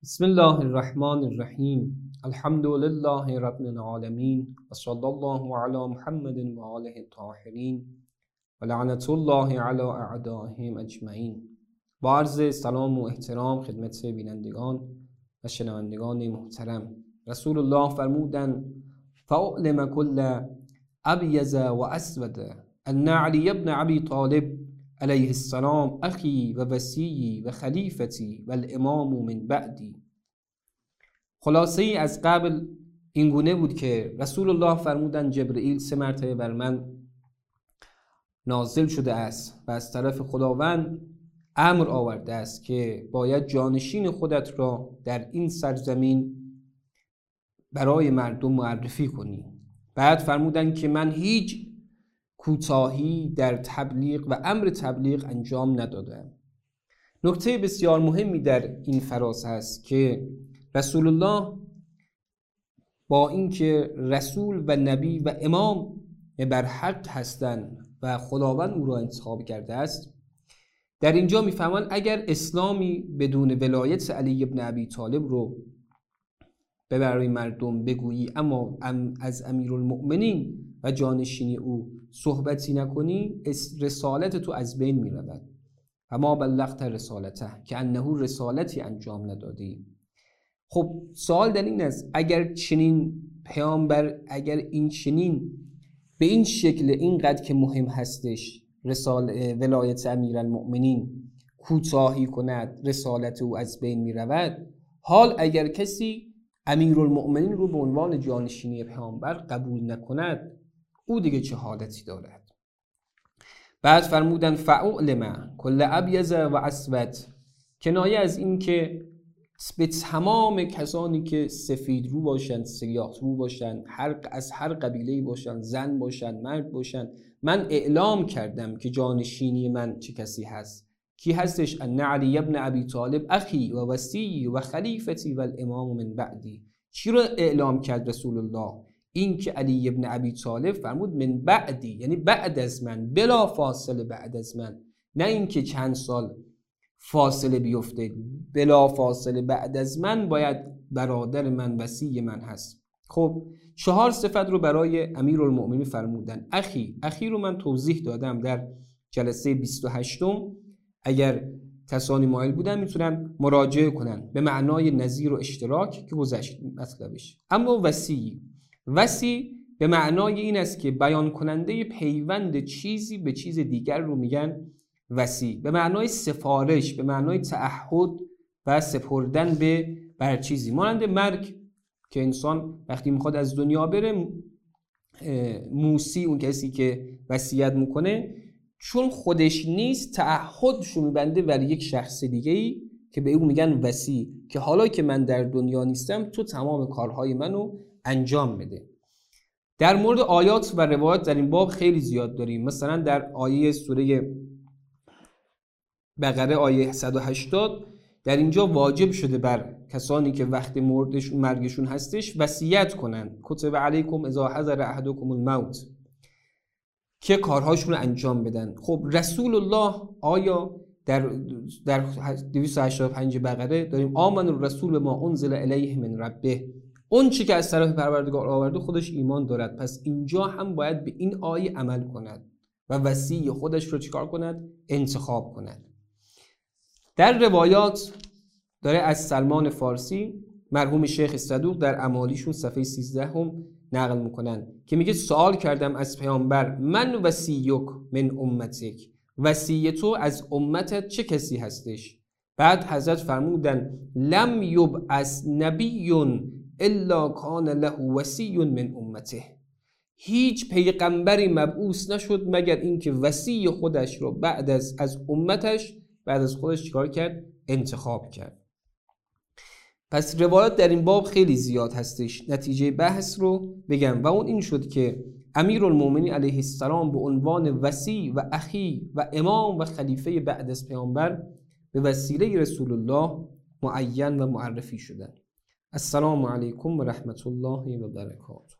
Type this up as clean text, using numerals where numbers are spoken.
بسم الله الرحمن الرحیم. الحمد لله رب العالمین و صلی الله علی محمد و آله الطاهرین و لعنت الله علی اعدائهم اجمعین. با عرض سلام و احترام خدمت بینندگان و شنوندگان محترم، رسول الله فرمودند فاعلم کل ابیض و اسود ان علی ابن ابی طالب علیه السلام اخی و وصیی و خلیفتی و الامام من بعدی. خلاصه ای از قبل این گونه بود که رسول الله فرمودند جبرئیل 3 مرتبه بر من نازل شده است و از طرف خداوند امر آورده است که باید جانشین خودت را در این سرزمین برای مردم معرفی کنی. بعد فرمودند که من هیچ کوتاهی در تبلیغ و امر تبلیغ انجام ندادم. نکته بسیار مهمی در این فراز است که رسول الله با اینکه رسول و نبی و امام بر حق هستند و خداوند او را انتخاب کرده است، در اینجا میفهمند اگر اسلامی بدون ولایت علی ابن ابی طالب رو به برای مردم بگویی اما از امیرالمؤمنین و جانشینی او صحبتی نکنی، رسالت تو از بین می رود. و ما بلغت رسالته که انه رسالتی انجام ندادی. خب سوال در این است اگر چنین پیامبر، اگر این چنین به این شکل اینقدر که مهم هستش ولایت امیرالمؤمنین کوتاهی کند، رسالت او از بین می رود، حال اگر کسی امیرالمؤمنین رو به عنوان جانشینی پیامبر قبول نکند، او دیگه چه حالتی دارد؟ بعد فرمودن فاعلم کل ابیض و اسود، کنایه از این که به تمام کسانی که سفید رو باشند، سیاه رو باشند، از هر قبیله‌ای باشند، زن باشند، مرد باشند، من اعلام کردم که جانشینی من چه کسی هست. کی هستش؟ ان علی ابن ابی طالب اخی و وصی و خلیفتی و الامام من بعدی. چی رو اعلام کرد رسول الله؟ این که علی ابن ابی طالب فرمود من بعدی، یعنی بعد از من، بلا فاصله بعد از من، نه اینکه چند سال فاصله بیفته، بلا فاصله بعد از من باید برادر من، وصی من هست. خب 4 صفت رو برای امیرالمؤمنین فرمودن. اخی رو من توضیح دادم در جلسه 28م، اگر کسانی مایل بودن میتونن مراجعه کنن، به معنای نظیر و اشتراک که گذشت مطلبش. اما وصی به معنای این است که بیان کننده پیوند چیزی به چیز دیگر رو میگن وصی، به معنای سفارش، به معنای تعهد و سپردن بر چیزی، مانند مرگ که انسان وقتی میخواد از دنیا بره، موسی اون کسی که وصیت میکنه چون خودش نیست تعهدشو میبنده بر یک شخص دیگه‌ای که به اون میگن وصی، که حالا که من در دنیا نیستم تو تمام کارهای منو انجام بده. در مورد آیات و روایات در این باب خیلی زیاد داریم. مثلا در آیه سوره بقره آیه 180 در اینجا واجب شده بر کسانی که وقت مرگشون هستش وصیت کنن. کتب علیکم اذا حضر احدکم الموت، که کارهاشون رو انجام بدن. خب رسول الله آیا در 285 بقره داریم آمن الرسول ما انزل الیه من ربه، اون چی که از طرف پروردگار آورده خودش ایمان دارد، پس اینجا هم باید به این آیه عمل کند و وصی خودش رو چیکار کند؟ انتخاب کند. در روایات داره از سلمان فارسی مرحوم شیخ صدوق در اعمالیشون صفحه 13 هم نقل میکنن که میگه سوال کردم از پیامبر من وصیک من امتک، وصی تو از امتت چه کسی هستش؟ بعد حضرت فرمودن لم یبعث نبی الا کان له وصی من امته، هیچ پیغمبری مبعوث نشد مگر اینکه وصی خودش رو بعد از امتش، بعد از خودش چیکار کرد؟ انتخاب کرد. پس روایات در این باب خیلی زیاد هستش. نتیجه بحث رو بگم و اون این شد که امیرالمؤمنین علیه السلام به عنوان وصی و اخی و امام و خلیفه بعد از پیامبر به وسیله رسول الله معین و معرفی شدند. السلام علیکم و رحمت الله و برکاته.